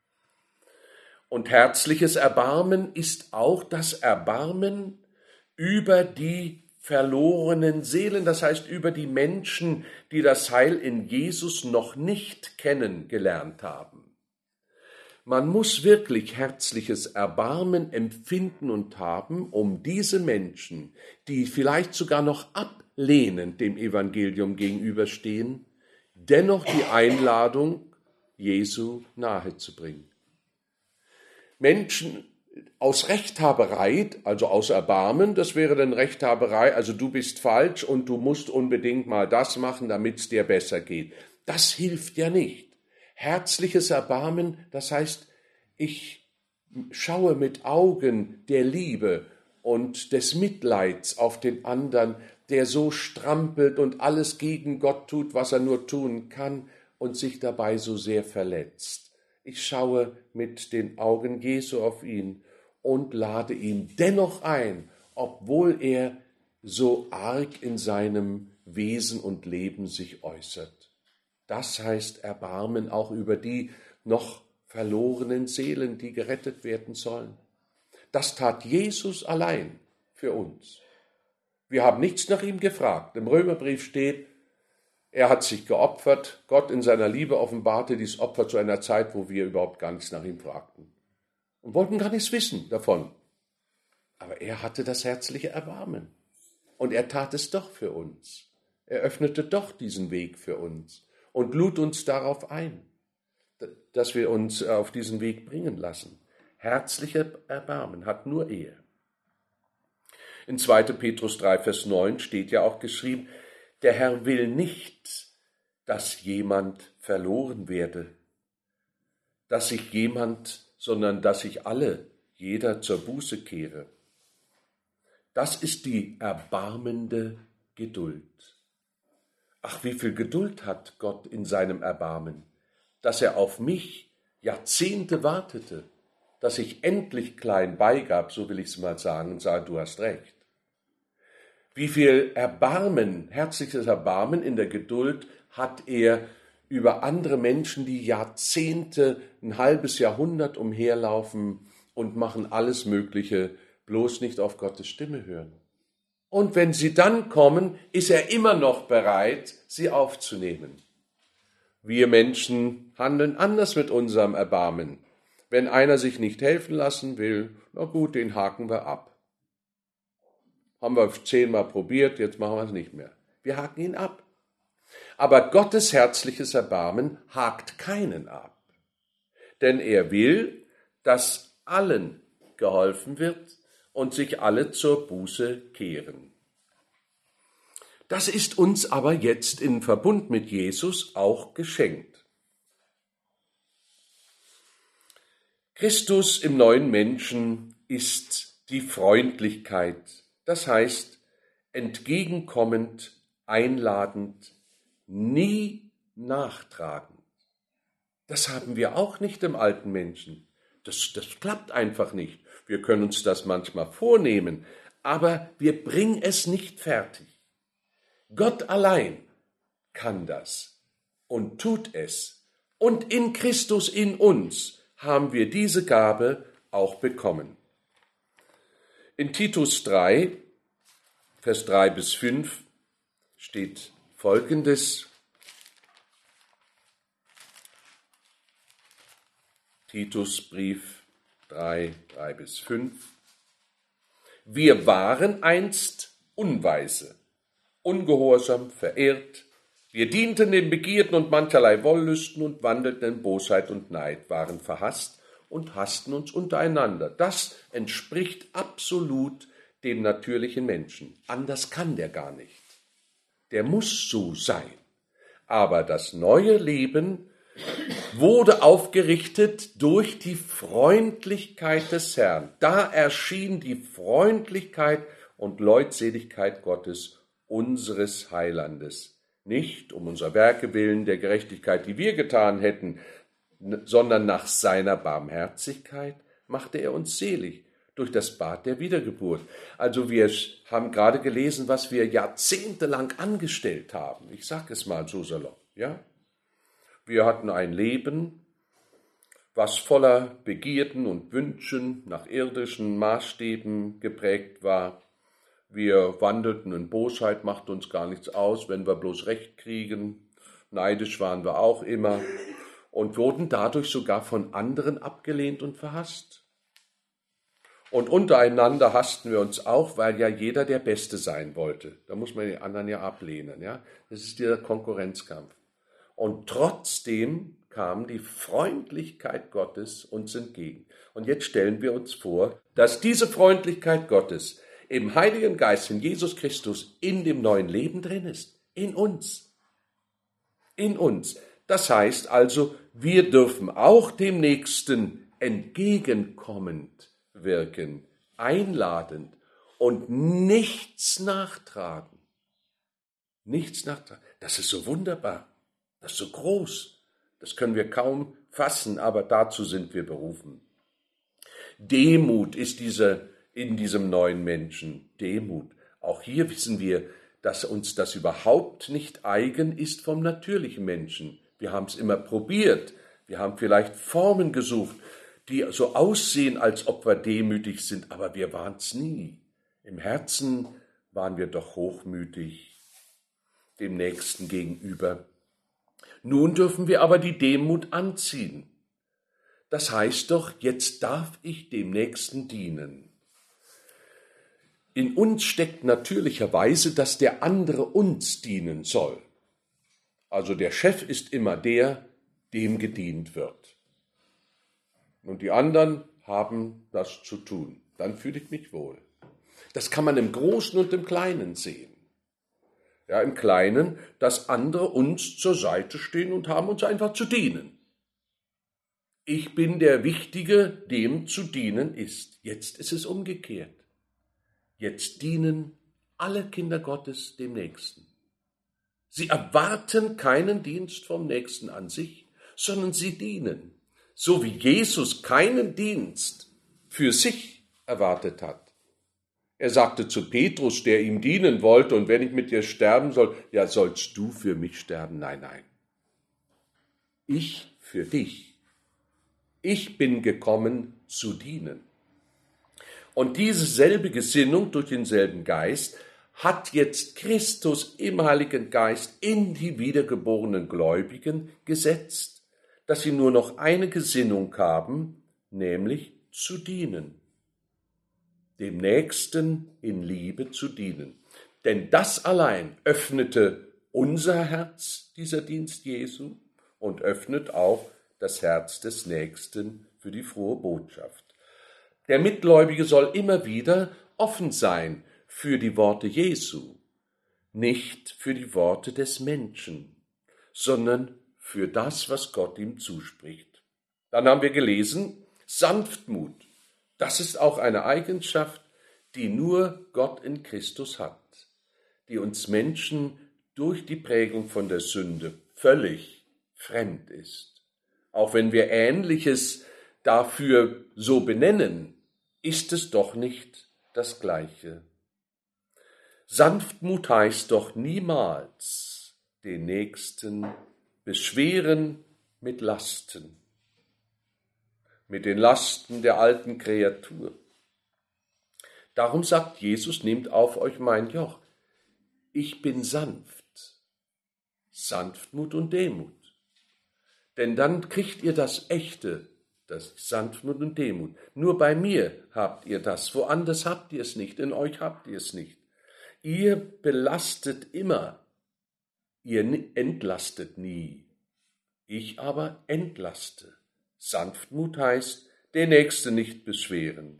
Und herzliches Erbarmen ist auch das Erbarmen über die verlorenen Seelen, das heißt über die Menschen, die das Heil in Jesus noch nicht kennengelernt haben. Man muss wirklich herzliches Erbarmen empfinden und haben, um diese Menschen, die vielleicht sogar noch ablehnend dem Evangelium gegenüberstehen, dennoch die Einladung Jesu nahezubringen. Menschen aus Rechthaberei, also aus Erbarmen, das wäre dann Rechthaberei, also du bist falsch und du musst unbedingt mal das machen, damit es dir besser geht. Das hilft ja nicht. Herzliches Erbarmen, das heißt, ich schaue mit Augen der Liebe und des Mitleids auf den anderen, der so strampelt und alles gegen Gott tut, was er nur tun kann und sich dabei so sehr verletzt. Ich schaue mit den Augen Jesu auf ihn und lade ihn dennoch ein, obwohl er so arg in seinem Wesen und Leben sich äußert. Das heißt Erbarmen auch über die noch verlorenen Seelen, die gerettet werden sollen. Das tat Jesus allein für uns. Wir haben nichts nach ihm gefragt. Im Römerbrief steht, er hat sich geopfert. Gott in seiner Liebe offenbarte dieses Opfer zu einer Zeit, wo wir überhaupt gar nichts nach ihm fragten und wollten gar nichts wissen davon. Aber er hatte das herzliche Erbarmen und er tat es doch für uns. Er öffnete doch diesen Weg für uns und lud uns darauf ein, dass wir uns auf diesen Weg bringen lassen. Herzliches Erbarmen hat nur er. In 2. Petrus 3, Vers 9 steht ja auch geschrieben, der Herr will nicht, dass jemand verloren werde, dass sich sondern dass sich jeder zur Buße kehre. Das ist die erbarmende Geduld. Ach, wie viel Geduld hat Gott in seinem Erbarmen, dass er auf mich Jahrzehnte wartete, dass ich endlich klein beigab, so will ich es mal sagen, und sage, du hast recht. Wie viel Erbarmen, herzliches Erbarmen in der Geduld hat er über andere Menschen, die Jahrzehnte, ein halbes Jahrhundert umherlaufen und machen alles Mögliche, bloß nicht auf Gottes Stimme hören. Und wenn sie dann kommen, ist er immer noch bereit, sie aufzunehmen. Wir Menschen handeln anders mit unserem Erbarmen. Wenn einer sich nicht helfen lassen will, na gut, den haken wir ab. Haben wir 10-mal probiert, jetzt machen wir es nicht mehr. Wir haken ihn ab. Aber Gottes herzliches Erbarmen hakt keinen ab. Denn er will, dass allen geholfen wird und sich alle zur Buße kehren. Das ist uns aber jetzt im Verbund mit Jesus auch geschenkt. Christus im neuen Menschen ist die Freundlichkeit, das heißt entgegenkommend, einladend, nie nachtragend. Das haben wir auch nicht im alten Menschen. Das klappt einfach nicht. Wir können uns das manchmal vornehmen, aber wir bringen es nicht fertig. Gott allein kann das und tut es. Und in Christus in uns haben wir diese Gabe auch bekommen. In Titus 3, Vers 3 bis 5 steht Folgendes. Titusbrief 3, 3 bis 5. Wir waren einst unweise, ungehorsam, verirrt. Wir dienten den Begierden und mancherlei Wollüsten und wandelten in Bosheit und Neid, waren verhasst und hassten uns untereinander. Das entspricht absolut dem natürlichen Menschen. Anders kann der gar nicht. Der muss so sein. Aber das neue Leben wurde aufgerichtet durch die Freundlichkeit des Herrn. Da erschien die Freundlichkeit und Leutseligkeit Gottes, unseres Heilandes. Nicht um unserer Werke willen der Gerechtigkeit, die wir getan hätten, sondern nach seiner Barmherzigkeit machte er uns selig durch das Bad der Wiedergeburt. Also wir haben gerade gelesen, was wir jahrzehntelang angestellt haben. Ich sage es mal so salopp, ja? Wir hatten ein Leben, was voller Begierden und Wünschen nach irdischen Maßstäben geprägt war. Wir wandelten in Bosheit, macht uns gar nichts aus, wenn wir bloß Recht kriegen. Neidisch waren wir auch immer und wurden dadurch sogar von anderen abgelehnt und verhasst. Und untereinander hassten wir uns auch, weil ja jeder der Beste sein wollte. Da muss man die anderen ja ablehnen. Ja? Das ist dieser Konkurrenzkampf. Und trotzdem kam die Freundlichkeit Gottes uns entgegen. Und jetzt stellen wir uns vor, dass diese Freundlichkeit Gottes im Heiligen Geist, in Jesus Christus, in dem neuen Leben drin ist. In uns. In uns. Das heißt also, wir dürfen auch dem Nächsten entgegenkommend wirken, einladend und nichts nachtragen. Nichts nachtragen. Das ist so wunderbar. Das ist so groß, das können wir kaum fassen, aber dazu sind wir berufen. Demut ist in diesem neuen Menschen. Demut. Auch hier wissen wir, dass uns das überhaupt nicht eigen ist vom natürlichen Menschen. Wir haben es immer probiert. Wir haben vielleicht Formen gesucht, die so aussehen, als ob wir demütig sind, aber wir waren es nie. Im Herzen waren wir doch hochmütig dem Nächsten gegenüber. Nun dürfen wir aber die Demut anziehen. Das heißt doch, jetzt darf ich dem Nächsten dienen. In uns steckt natürlicherweise, dass der andere uns dienen soll. Also der Chef ist immer der, dem gedient wird. Und die anderen haben das zu tun. Dann fühle ich mich wohl. Das kann man im Großen und im Kleinen sehen. Ja, im Kleinen, dass andere uns zur Seite stehen und haben uns einfach zu dienen. Ich bin der Wichtige, dem zu dienen ist. Jetzt ist es umgekehrt. Jetzt dienen alle Kinder Gottes dem Nächsten. Sie erwarten keinen Dienst vom Nächsten an sich, sondern sie dienen. So wie Jesus keinen Dienst für sich erwartet hat. Er sagte zu Petrus, der ihm dienen wollte, und wenn ich mit dir sterben soll, ja, sollst du für mich sterben? Nein, nein. Ich für dich. Ich bin gekommen zu dienen. Und diese selbe Gesinnung durch denselben Geist hat jetzt Christus im Heiligen Geist in die wiedergeborenen Gläubigen gesetzt, dass sie nur noch eine Gesinnung haben, nämlich zu dienen. Dem Nächsten in Liebe zu dienen. Denn das allein öffnete unser Herz, dieser Dienst Jesu, und öffnet auch das Herz des Nächsten für die frohe Botschaft. Der Mitgläubige soll immer wieder offen sein für die Worte Jesu, nicht für die Worte des Menschen, sondern für das, was Gott ihm zuspricht. Dann haben wir gelesen, Sanftmut. Das ist auch eine Eigenschaft, die nur Gott in Christus hat, die uns Menschen durch die Prägung von der Sünde völlig fremd ist. Auch wenn wir Ähnliches dafür so benennen, ist es doch nicht das Gleiche. Sanftmut heißt doch niemals, den Nächsten beschweren mit Lasten, mit den Lasten der alten Kreatur. Darum sagt Jesus, nehmt auf euch mein Joch. Ich bin sanft, Sanftmut und Demut. Denn dann kriegt ihr das Echte, das Sanftmut und Demut. Nur bei mir habt ihr das, woanders habt ihr es nicht, in euch habt ihr es nicht. Ihr belastet immer, ihr entlastet nie. Ich aber entlaste. Sanftmut heißt, den Nächsten nicht beschweren,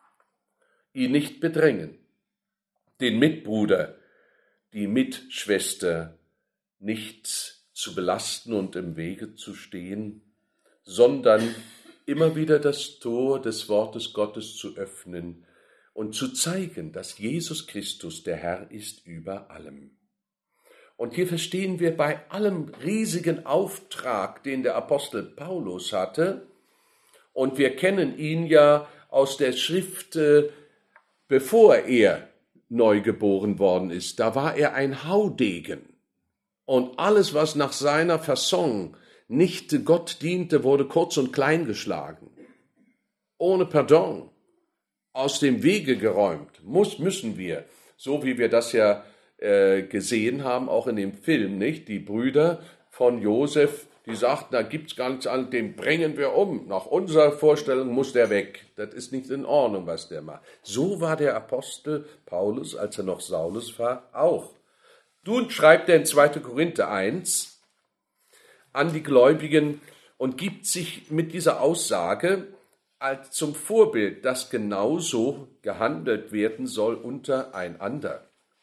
ihn nicht bedrängen, den Mitbruder, die Mitschwester nicht zu belasten und im Wege zu stehen, sondern immer wieder das Tor des Wortes Gottes zu öffnen und zu zeigen, dass Jesus Christus der Herr ist über allem. Und hier verstehen wir bei allem riesigen Auftrag, den der Apostel Paulus hatte, und wir kennen ihn ja aus der Schrift, bevor er neu geboren worden ist, da war er ein Haudegen. Und alles, was nach seiner Fasson nicht Gott diente, wurde kurz und klein geschlagen. Ohne Pardon, aus dem Wege geräumt, müssen wir, so wie wir das ja gesehen haben, auch in dem Film, nicht? Die Brüder von Josef, die sagten, da gibt's gar nichts an, den bringen wir um. Nach unserer Vorstellung muss der weg. Das ist nicht in Ordnung, was der macht. So war der Apostel Paulus, als er noch Saulus war, auch. Nun schreibt er in 2. Korinther 1 an die Gläubigen und gibt sich mit dieser Aussage als zum Vorbild, dass genauso gehandelt werden soll untereinander.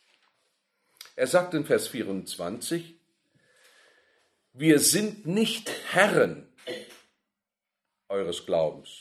Er sagt in Vers 24, wir sind nicht Herren eures Glaubens,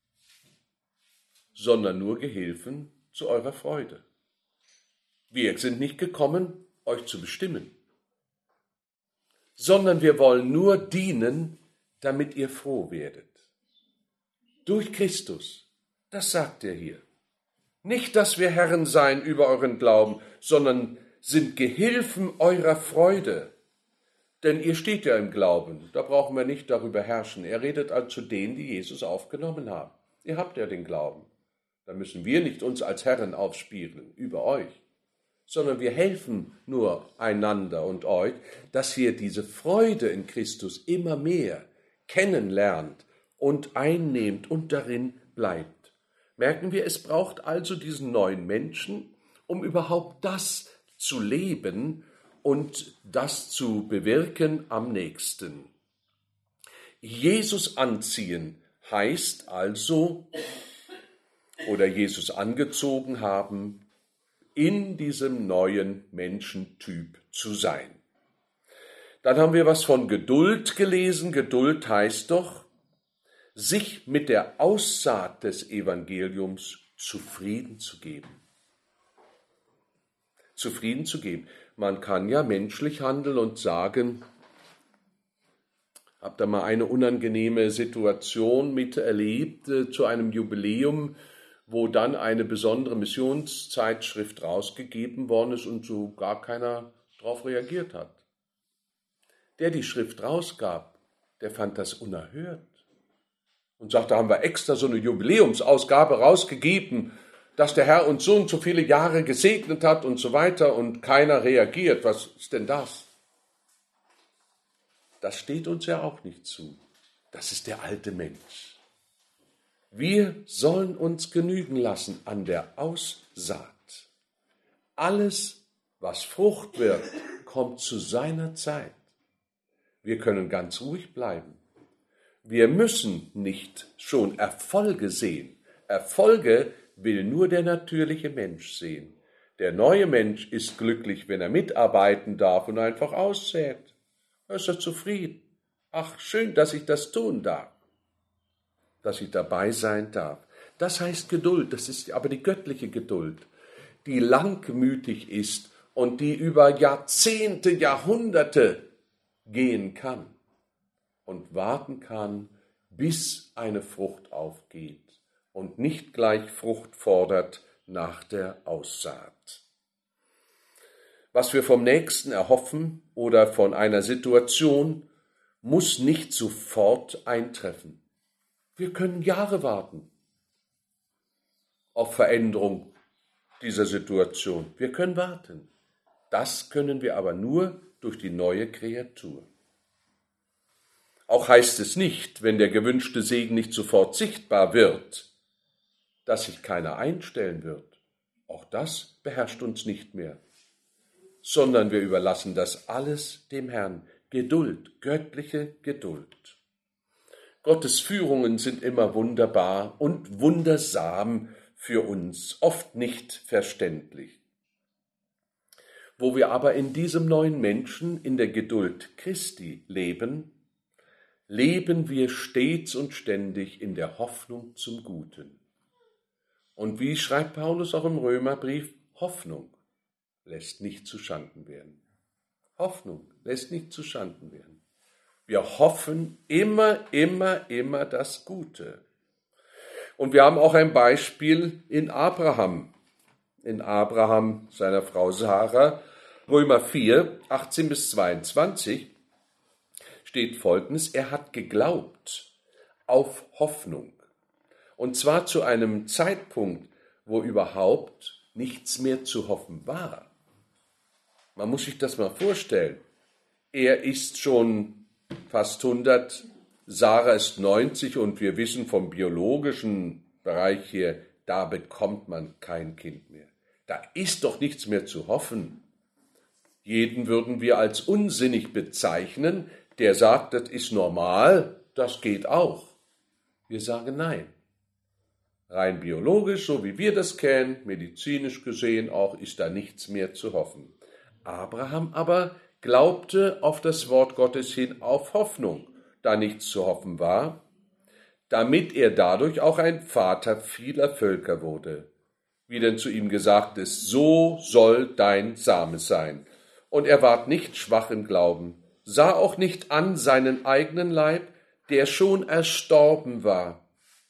sondern nur Gehilfen zu eurer Freude. Wir sind nicht gekommen, euch zu bestimmen, sondern wir wollen nur dienen, damit ihr froh werdet. Durch Christus, das sagt er hier. Nicht, dass wir Herren seien über euren Glauben, sondern sind Gehilfen eurer Freude. Denn ihr steht ja im Glauben, da brauchen wir nicht darüber herrschen. Er redet also zu denen, die Jesus aufgenommen haben. Ihr habt ja den Glauben. Da müssen wir nicht uns als Herren aufspielen über euch, sondern wir helfen nur einander und euch, dass ihr diese Freude in Christus immer mehr kennenlernt und einnehmt und darin bleibt. Merken wir, es braucht also diesen neuen Menschen, um überhaupt das zu leben und das zu bewirken am nächsten. Jesus anziehen heißt also, oder Jesus angezogen haben, in diesem neuen Menschentyp zu sein. Dann haben wir was von Geduld gelesen. Geduld heißt doch, sich mit der Aussaat des Evangeliums zufrieden zu geben. Zufrieden zu geben. Man kann ja menschlich handeln und sagen, habt ihr mal eine unangenehme Situation miterlebt zu einem Jubiläum, wo dann eine besondere Missionszeitschrift rausgegeben worden ist und so gar keiner darauf reagiert hat. Der die Schrift rausgab, der fand das unerhört und sagte, haben wir extra so eine Jubiläumsausgabe rausgegeben, dass der Herr uns so und so viele Jahre gesegnet hat und so weiter und keiner reagiert. Was ist denn das? Das steht uns ja auch nicht zu. Das ist der alte Mensch. Wir sollen uns genügen lassen an der Aussaat. Alles, was Frucht wird, kommt zu seiner Zeit. Wir können ganz ruhig bleiben. Wir müssen nicht schon Erfolge sehen. Erfolge will nur der natürliche Mensch sehen. Der neue Mensch ist glücklich, wenn er mitarbeiten darf und einfach aussät. Er ist zufrieden. Ach, schön, dass ich das tun darf. Dass ich dabei sein darf. Das heißt Geduld, das ist aber die göttliche Geduld, die langmütig ist und die über Jahrzehnte, Jahrhunderte gehen kann und warten kann, bis eine Frucht aufgeht und nicht gleich Frucht fordert nach der Aussaat. Was wir vom Nächsten erhoffen oder von einer Situation, muss nicht sofort eintreffen. Wir können Jahre warten auf Veränderung dieser Situation. Wir können warten. Das können wir aber nur durch die neue Kreatur. Auch heißt es nicht, wenn der gewünschte Segen nicht sofort sichtbar wird, dass sich keiner einstellen wird. Auch das beherrscht uns nicht mehr, sondern wir überlassen das alles dem Herrn. Geduld, göttliche Geduld. Gottes Führungen sind immer wunderbar und wundersam für uns, oft nicht verständlich. Wo wir aber in diesem neuen Menschen in der Geduld Christi leben, leben wir stets und ständig in der Hoffnung zum Guten. Und wie schreibt Paulus auch im Römerbrief, Hoffnung lässt nicht zuschanden werden. Hoffnung lässt nicht zuschanden werden. Wir hoffen immer das Gute. Und wir haben auch ein Beispiel in Abraham, seiner Frau Sarah. Römer 4, 18 bis 22 steht Folgendes: Er hat geglaubt auf Hoffnung. Und zwar zu einem Zeitpunkt, wo überhaupt nichts mehr zu hoffen war. Man muss sich das mal vorstellen. Er ist schon fast 100, Sarah ist 90 und wir wissen vom biologischen Bereich her, da bekommt man kein Kind mehr. Da ist doch nichts mehr zu hoffen. Jeden würden wir als unsinnig bezeichnen, der sagt, das ist normal, das geht auch. Wir sagen nein. Rein biologisch, so wie wir das kennen, medizinisch gesehen auch, ist da nichts mehr zu hoffen. Abraham aber glaubte auf das Wort Gottes hin auf Hoffnung, da nichts zu hoffen war, damit er dadurch auch ein Vater vieler Völker wurde. Wie denn zu ihm gesagt ist, so soll dein Same sein. Und er ward nicht schwach im Glauben, sah auch nicht an seinen eigenen Leib, der schon erstorben war,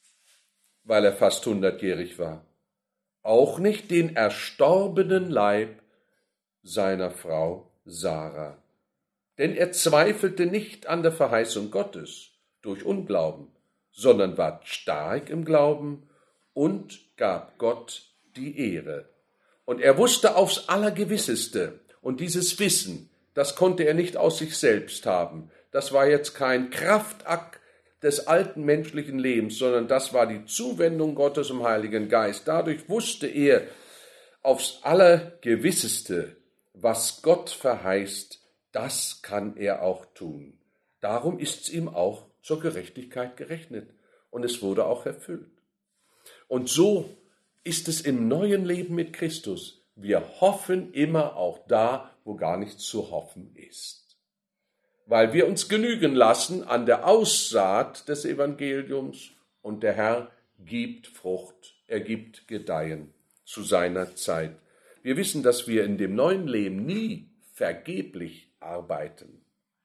weil er fast 100-jährig war. Auch nicht den erstorbenen Leib seiner Frau Sarah. Denn er zweifelte nicht an der Verheißung Gottes durch Unglauben, sondern war stark im Glauben und gab Gott die Ehre. Und er wusste aufs Allergewisseste, und dieses Wissen, das konnte er nicht aus sich selbst haben. Das war jetzt kein Kraftakt des alten menschlichen Lebens, sondern das war die Zuwendung Gottes im Heiligen Geist. Dadurch wusste er aufs Allergewisseste, was Gott verheißt, das kann er auch tun. Darum ist es ihm auch zur Gerechtigkeit gerechnet und es wurde auch erfüllt. Und so ist es im neuen Leben mit Christus. Wir hoffen immer auch da, wo gar nichts zu hoffen ist. Weil wir uns genügen lassen an der Aussaat des Evangeliums und der Herr gibt Frucht, er gibt Gedeihen zu seiner Zeit. Wir wissen, dass wir in dem neuen Leben nie vergeblich arbeiten.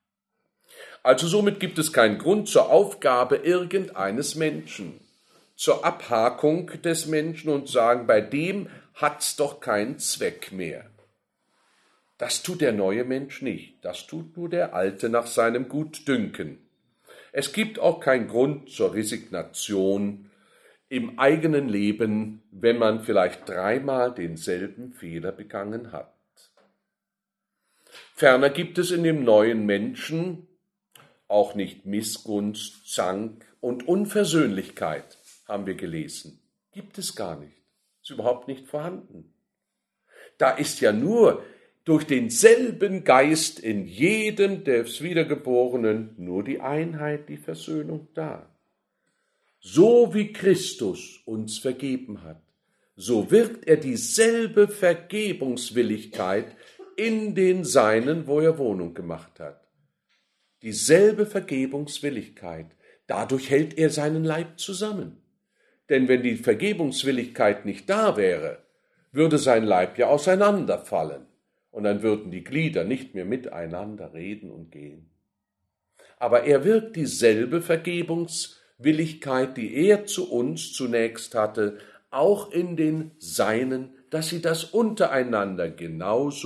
Also somit gibt es keinen Grund zur Aufgabe irgendeines Menschen, zur Abhakung des Menschen und sagen, bei dem hat's doch keinen Zweck mehr. Das tut der neue Mensch nicht, das tut nur der Alte nach seinem Gutdünken. Es gibt auch keinen Grund zur Resignation im eigenen Leben, wenn man vielleicht 3-mal denselben Fehler begangen hat. Ferner gibt es in dem neuen Menschen auch nicht Missgunst, Zank und Unversöhnlichkeit, haben wir gelesen. Gibt es gar nicht. Ist überhaupt nicht vorhanden. Da ist ja nur durch denselben Geist in jedem des Wiedergeborenen nur die Einheit, die Versöhnung da. So wie Christus uns vergeben hat, so wirkt er dieselbe Vergebungswilligkeit in den Seinen, wo er Wohnung gemacht hat. Dieselbe Vergebungswilligkeit. Dadurch hält er seinen Leib zusammen. Denn wenn die Vergebungswilligkeit nicht da wäre, würde sein Leib ja auseinanderfallen. Und dann würden die Glieder nicht mehr miteinander reden und gehen. Aber er wirkt dieselbe Vergebungswilligkeit, die er zu uns zunächst hatte, auch in den Seinen, dass sie das untereinander genauso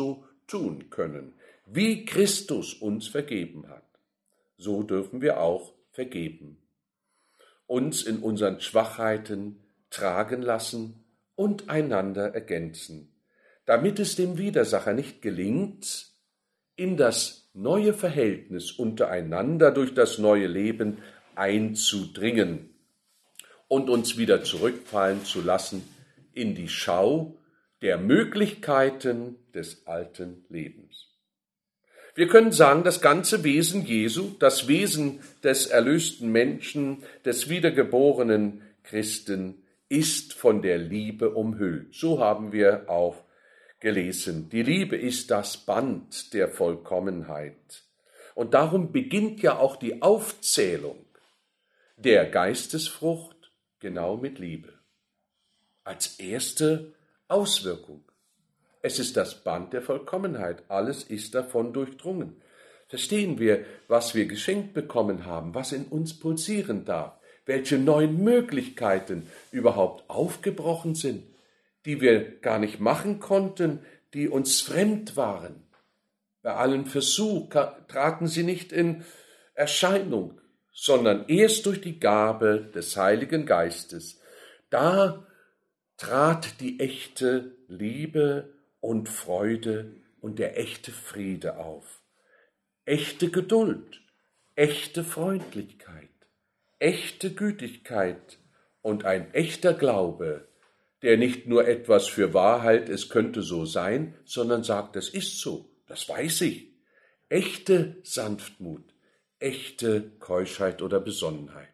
tun können, wie Christus uns vergeben hat. So dürfen wir auch vergeben, uns in unseren Schwachheiten tragen lassen und einander ergänzen, damit es dem Widersacher nicht gelingt, in das neue Verhältnis untereinander durch das neue Leben einzudringen und uns wieder zurückfallen zu lassen in die Schau der Möglichkeiten des alten Lebens. Wir können sagen, das ganze Wesen Jesu, das Wesen des erlösten Menschen, des wiedergeborenen Christen, ist von der Liebe umhüllt. So haben wir auch gelesen. Die Liebe ist das Band der Vollkommenheit. Und darum beginnt ja auch die Aufzählung der Geistesfrucht genau mit Liebe. Als erste Auswirkung. Es ist das Band der Vollkommenheit. Alles ist davon durchdrungen. Verstehen wir, was wir geschenkt bekommen haben, was in uns pulsieren darf, welche neuen Möglichkeiten überhaupt aufgebrochen sind, die wir gar nicht machen konnten, die uns fremd waren. Bei allem Versuch traten sie nicht in Erscheinung, sondern erst durch die Gabe des Heiligen Geistes. Da trat die echte Liebe und Freude und der echte Friede auf. Echte Geduld, echte Freundlichkeit, echte Gütigkeit und ein echter Glaube, der nicht nur etwas für wahr hält, es könnte so sein, sondern sagt, es ist so, das weiß ich. Echte Sanftmut, echte Keuschheit oder Besonnenheit.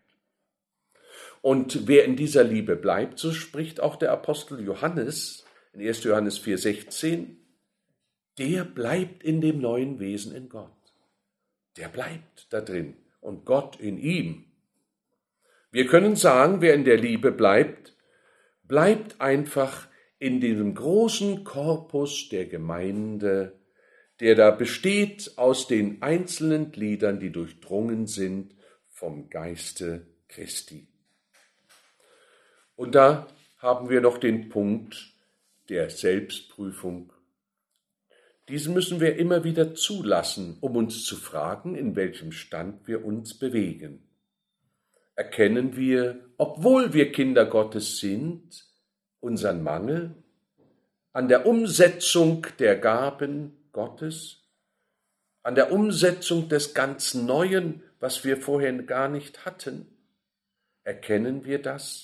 Und wer in dieser Liebe bleibt, so spricht auch der Apostel Johannes in 1. Johannes 4,16, der bleibt in dem neuen Wesen in Gott. Der bleibt da drin und Gott in ihm. Wir können sagen, wer in der Liebe bleibt, bleibt einfach in diesem großen Korpus der Gemeinde, der da besteht aus den einzelnen Gliedern, die durchdrungen sind vom Geiste Christi. Und da haben wir noch den Punkt der Selbstprüfung. Diesen müssen wir immer wieder zulassen, um uns zu fragen, in welchem Stand wir uns bewegen. Erkennen wir, obwohl wir Kinder Gottes sind, unseren Mangel an der Umsetzung der Gaben Gottes, an der Umsetzung des ganz Neuen, was wir vorher gar nicht hatten? Erkennen wir das?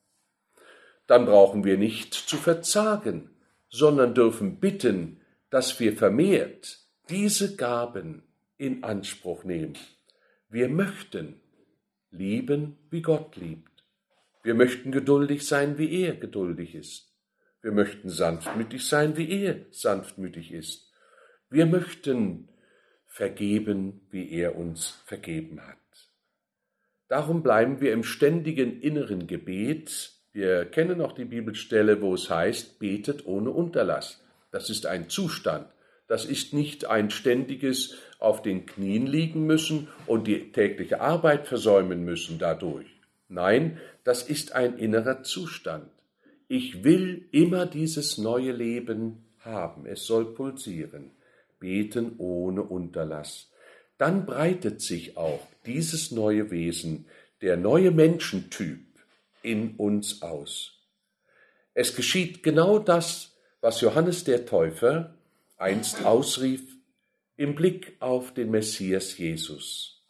Dann brauchen wir nicht zu verzagen, sondern dürfen bitten, dass wir vermehrt diese Gaben in Anspruch nehmen. Wir möchten lieben, wie Gott liebt. Wir möchten geduldig sein, wie er geduldig ist. Wir möchten sanftmütig sein, wie er sanftmütig ist. Wir möchten vergeben, wie er uns vergeben hat. Darum bleiben wir im ständigen inneren Gebet. Wir kennen auch die Bibelstelle, wo es heißt, betet ohne Unterlass. Das ist ein Zustand. Das ist nicht ein ständiges auf den Knien liegen müssen und die tägliche Arbeit versäumen müssen dadurch. Nein, das ist ein innerer Zustand. Ich will immer dieses neue Leben haben. Es soll pulsieren. Beten ohne Unterlass. Dann breitet sich auch dieses neue Wesen, der neue Menschentyp, in uns aus. Es geschieht genau das, was Johannes der Täufer einst ausrief im Blick auf den Messias Jesus.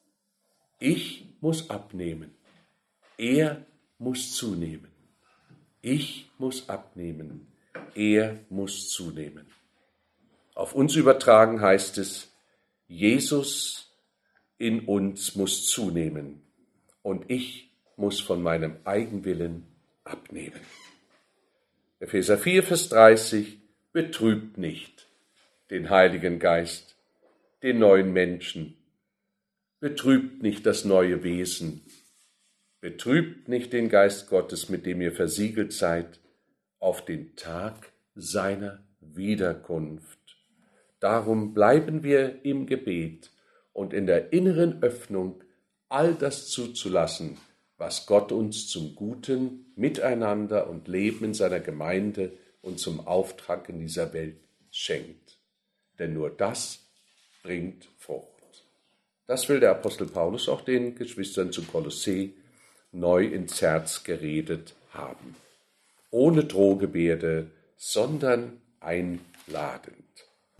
Ich muss abnehmen, er muss zunehmen. Ich muss abnehmen, er muss zunehmen. Auf uns übertragen heißt es, Jesus in uns muss zunehmen und ich muss von meinem Eigenwillen abnehmen. Epheser 4, Vers 30, betrübt nicht den Heiligen Geist, den neuen Menschen, betrübt nicht das neue Wesen, betrübt nicht den Geist Gottes, mit dem ihr versiegelt seid, auf den Tag seiner Wiederkunft. Darum bleiben wir im Gebet und in der inneren Öffnung, all das zuzulassen, was Gott uns zum guten Miteinander und Leben in seiner Gemeinde und zum Auftrag in dieser Welt schenkt. denn nur das bringt Frucht. Das will der Apostel Paulus auch den Geschwistern zu Kolossee neu ins Herz geredet haben. Ohne Drohgebärde, sondern einladend.